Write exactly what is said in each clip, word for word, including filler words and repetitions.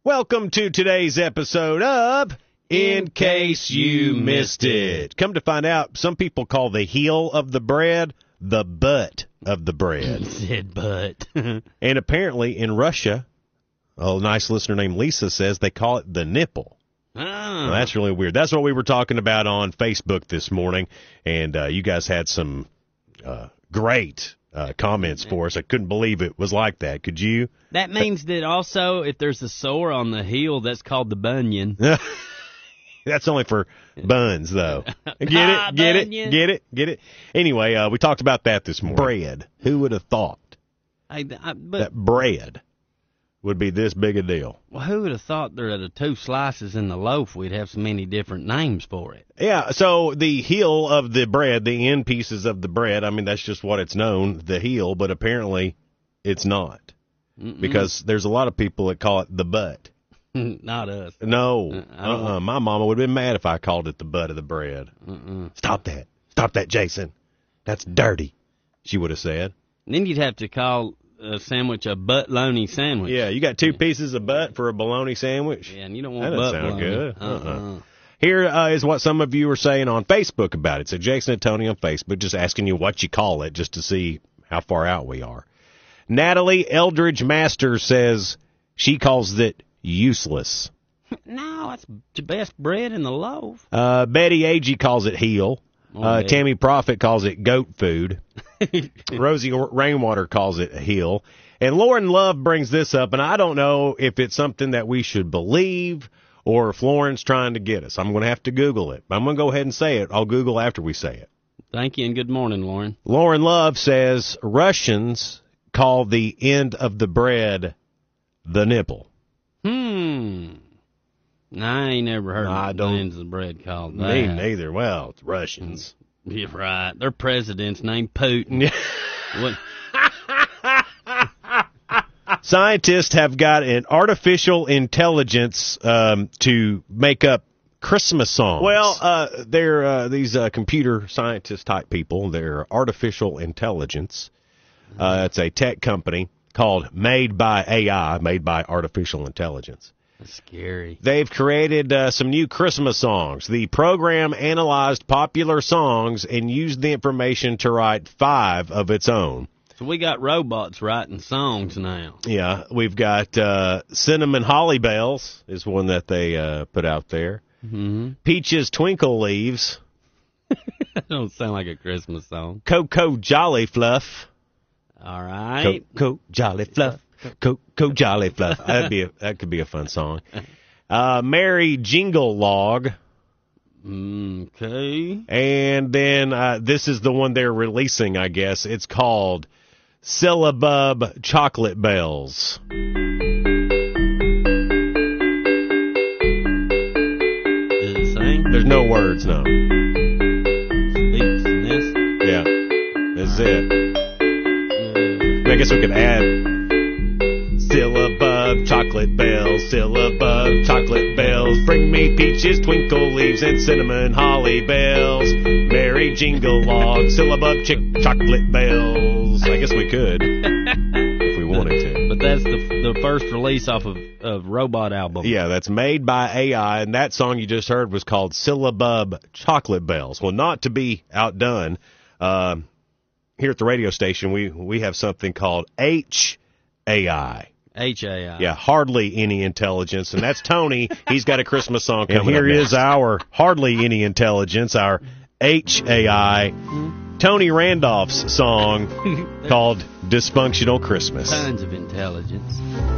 Welcome to today's episode of In Case You Missed It. Come to find out, some people call the heel of the bread the butt of the bread. Said butt. And apparently in Russia, a nice listener named Lisa says they call it the nipple. Oh. Well, that's really weird. That's what we were talking about on Facebook this morning, and uh, you guys had some uh, great uh, comments for us. I couldn't believe it was like that. Could you? That means that also if there's a sore on the heel, that's called the bunion. That's only for buns, though. Get Ah, it? Get bunion. it? Get it? Get it? Anyway, uh, we talked about that this morning. Bread. Who would have thought I, I, but that bread would be this big a deal? well, who would have thought there are the two slices in the loaf we'd have so many different names for it? Yeah, so the heel of the bread, the end pieces of the bread, I mean, that's just what it's known, the heel, but apparently it's not. Mm-mm. Because there's a lot of people that call it the butt. Not us. No, Uh, I don't uh-uh. My mama would have been mad if I called it the butt of the bread. Mm-mm. Stop that. Stop that, Jason. That's dirty, she would have said. Then you'd have to call a sandwich a butt-loney sandwich. Yeah, you got two pieces of butt for a bologna sandwich? Yeah, and you don't That want butt doesn't sound bologna. good. Uh-uh. Uh-uh. Here uh, is what some of you are saying on Facebook about it. So Jason and Tony on Facebook, just asking you what you call it, just to see how far out we are. Natalie Eldridge Masters says she calls it useless. No, that's the best bread in the loaf. Uh, Betty Agee calls it heel. Oh, Uh, yeah. Tammy Prophet calls it goat food. Rosie Rainwater calls it a heel. And Lauren Love brings this up, and I don't know if it's something that we should believe or if Lauren's trying to get us. I'm going to have to Google it. I'm going to go ahead and say it. I'll Google after we say it. Thank you and good morning, Lauren. Lauren Love says Russians call the end of the bread the nipple. Hmm. I ain't never heard I of don't- the ends of the bread called that. Me neither. Well, it's Russians. You're right. Their president's named Putin. What? Scientists have got an artificial intelligence um, to make up Christmas songs. Well, uh, they're uh, these uh, computer scientist type people. They're artificial intelligence. Uh, it's a tech company called Made by A I, made by artificial intelligence. That's scary. They've created uh, some new Christmas songs. The program analyzed popular songs and used the information to write five of its own. So we got robots writing songs now. Yeah, we've got uh, Cinnamon Holly Bells is one that they uh, put out there. Mm-hmm. Peaches Twinkle Leaves. That don't sound like a Christmas song. Cocoa Jolly Fluff. All right. Cocoa Jolly Fluff. Cocoa Jolly Fluff. That'd be a, that could be a fun song. Uh, Merry Jingle Log. Okay. And then uh, this is the one they're releasing, I guess. It's called Syllabub Chocolate Bells. Does it sing? There's no words, no. Speaks in this. Yeah, that's it. Uh, I guess we could add Syllabub chocolate bells, syllabub chocolate bells, bring me peaches, twinkle leaves, and cinnamon holly bells. Merry jingle log, syllabub chick chocolate bells. I guess we could if we wanted to. but that's the the first release off of, of Robot album. Yeah, that's made by A I, and that song you just heard was called Syllabub Chocolate Bells. Well, not to be outdone, uh, here at the radio station, we, we have something called H A I. H A I. Yeah, hardly any intelligence, and that's Tony. He's got a Christmas song coming And up here next. is our hardly any intelligence, our H A I, Tony Randolph's song called Dysfunctional Christmas. Tons of intelligence.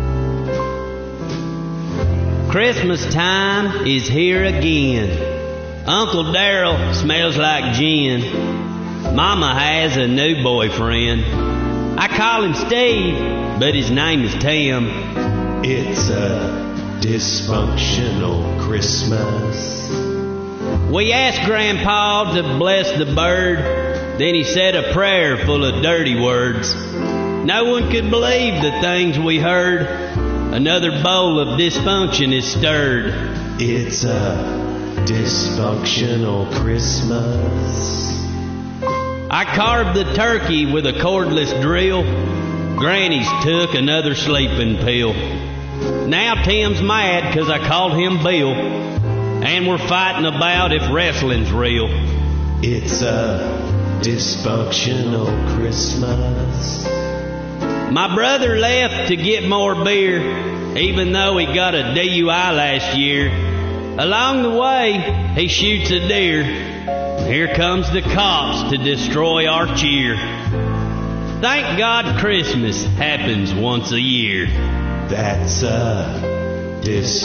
Christmas time is here again. Uncle Darryl smells like gin. Mama has a new boyfriend. I call him Steve, but his name is Tim. It's a dysfunctional Christmas. We asked Grandpa to bless the bird. Then he said a prayer full of dirty words. No one could believe the things we heard. Another bowl of dysfunction is stirred. It's a dysfunctional Christmas. I carved the turkey with a cordless drill. Granny's took another sleeping pill. Now Tim's mad 'cause I called him Bill, and we're fighting about if wrestling's real. It's a dysfunctional Christmas. My brother left to get more beer, even though he got a D U I last year. Along the way, he shoots a deer. Here comes the cops to destroy our cheer. Thank God Christmas happens once a year. That's a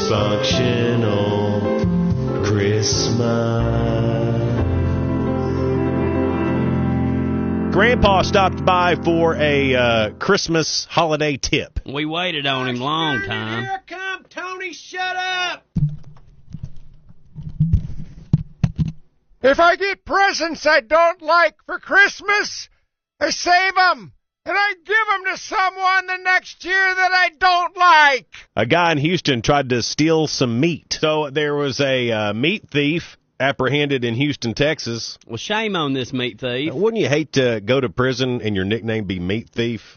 dysfunctional Christmas. Grandpa stopped by for a uh, Christmas holiday tip. We waited on him long time. Here come Tony, shut up! If I get presents I don't like for Christmas, I save them, and I give them to someone the next year that I don't like. A guy in Houston tried to steal some meat. So there was a uh, meat thief apprehended in Houston, Texas. Well, shame on this meat thief. Uh, wouldn't you hate to go to prison and your nickname be Meat Thief?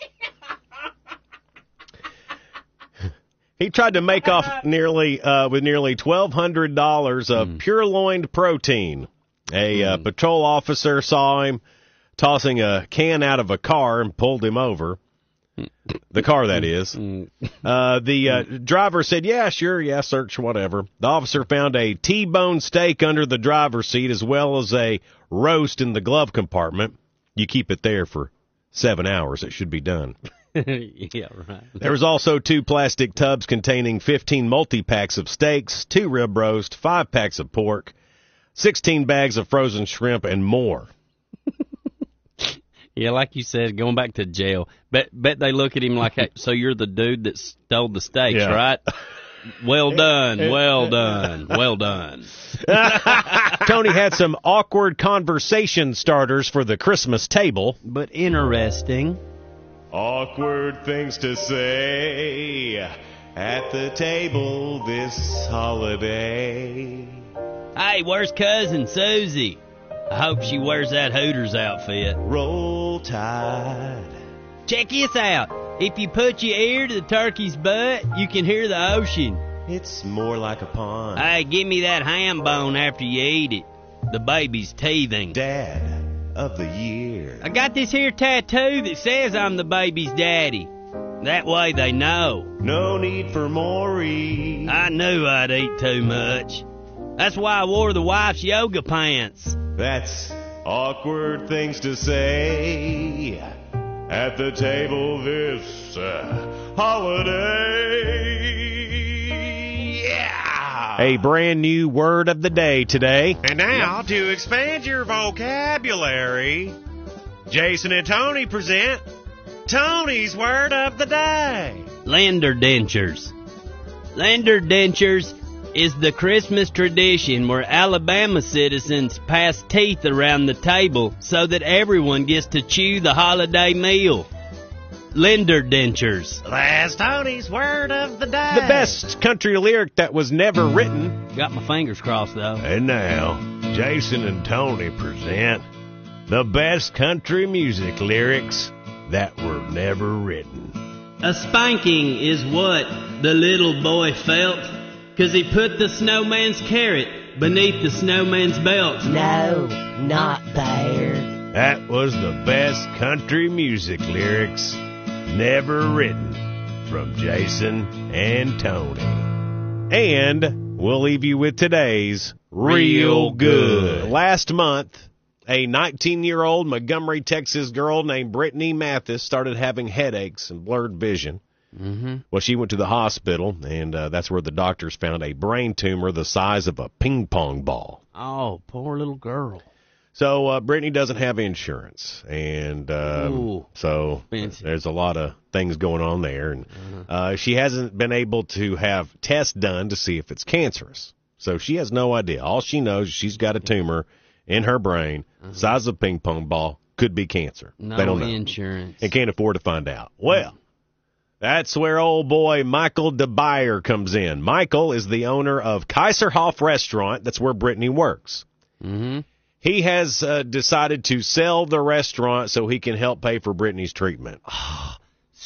He tried to make off nearly uh, with nearly twelve hundred dollars of mm. pure-loined protein. A mm. uh, patrol officer saw him tossing a can out of a car and pulled him over. The car, that is. Uh, the uh, driver said, yeah, sure, yeah, search, whatever. The officer found a T-bone steak under the driver's seat as well as a roast in the glove compartment. You keep it there for seven hours. It should be done. Yeah, right. There was also two plastic tubs containing fifteen multi-packs of steaks, two rib roast, five packs of pork, sixteen bags of frozen shrimp, and more. Yeah, like you said, going back to jail. Bet bet they look at him like, hey, so you're the dude that stole the steaks, yeah. right? Well done, well done, well done. Tony had some awkward conversation starters for the Christmas table. But interesting. Awkward things to say at the table this holiday. Hey, where's Cousin Susie? I hope she wears that Hooters outfit. Roll Tide. Check this out. If you put your ear to the turkey's butt, you can hear the ocean. It's more like a pond. Hey, give me that ham bone after you eat it. The baby's teething. Dad of the year. I got this here tattoo that says I'm the baby's daddy. That way they know. No need for Maury. I knew I'd eat too much. That's why I wore the wife's yoga pants. That's awkward things to say at the table this uh, holiday. Yeah! A brand new word of the day today. And now, to expand your vocabulary, Jason and Tony present Tony's word of the day. Lender dentures. Lender dentures is the Christmas tradition where Alabama citizens pass teeth around the table so that everyone gets to chew the holiday meal. Lender dentures. That's Tony's word of the day. The best country lyric that was never written. Got my fingers crossed, though. And now, Jason and Tony present the best country music lyrics that were never written. A spanking is what the little boy felt, 'cause he put the snowman's carrot beneath the snowman's belt. No, not there. That was the best country music lyrics never written from Jason and Tony. And we'll leave you with today's Real Good. Last month, a nineteen-year-old Montgomery, Texas girl named Brittany Mathis started having headaches and blurred vision. Mm-hmm. Well, she went to the hospital, and uh, that's where the doctors found a brain tumor the size of a ping pong ball. Oh, poor little girl. So uh, Brittany doesn't have insurance, and um, Ooh, so expensive. There's a lot of things going on there. And uh, she hasn't been able to have tests done to see if it's cancerous. So she has no idea. All she knows is she's got a tumor in her brain, uh-huh. size of a ping pong ball, could be cancer. No they don't know. Insurance. And can't afford to find out. Well, that's where old boy Michael DeBuyer comes in. Michael is the owner of Kaiserhof Restaurant. That's where Brittany works. Mm-hmm. He has uh, decided to sell the restaurant so he can help pay for Brittany's treatment. Oh,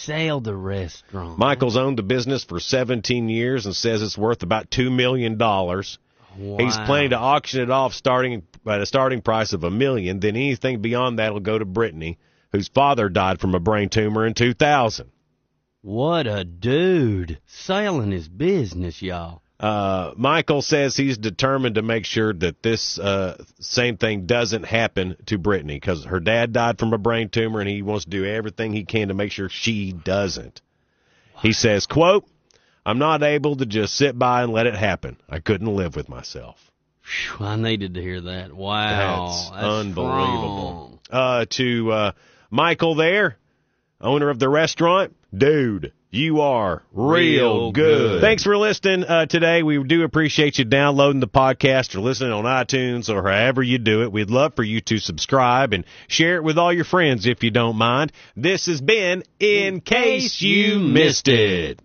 sell the restaurant. Michael's owned the business for seventeen years and says it's worth about two million dollars. Wow. He's planning to auction it off starting at a starting price of a million. Then anything beyond that will go to Brittany, whose father died from a brain tumor in two thousand. What a dude. Selling his business, y'all. Uh, Michael says he's determined to make sure that this uh, same thing doesn't happen to Brittany because her dad died from a brain tumor and he wants to do everything he can to make sure she doesn't. He says, quote, I'm not able to just sit by and let it happen. I couldn't live with myself. Whew, I needed to hear that. Wow. That's, That's unbelievable. Uh, to uh, Michael there, owner of the restaurant, dude, you are real, Real good. good. Thanks for listening uh, today. We do appreciate you downloading the podcast or listening on iTunes or however you do it. We'd love for you to subscribe and share it with all your friends if you don't mind. This has been In Case You Missed It.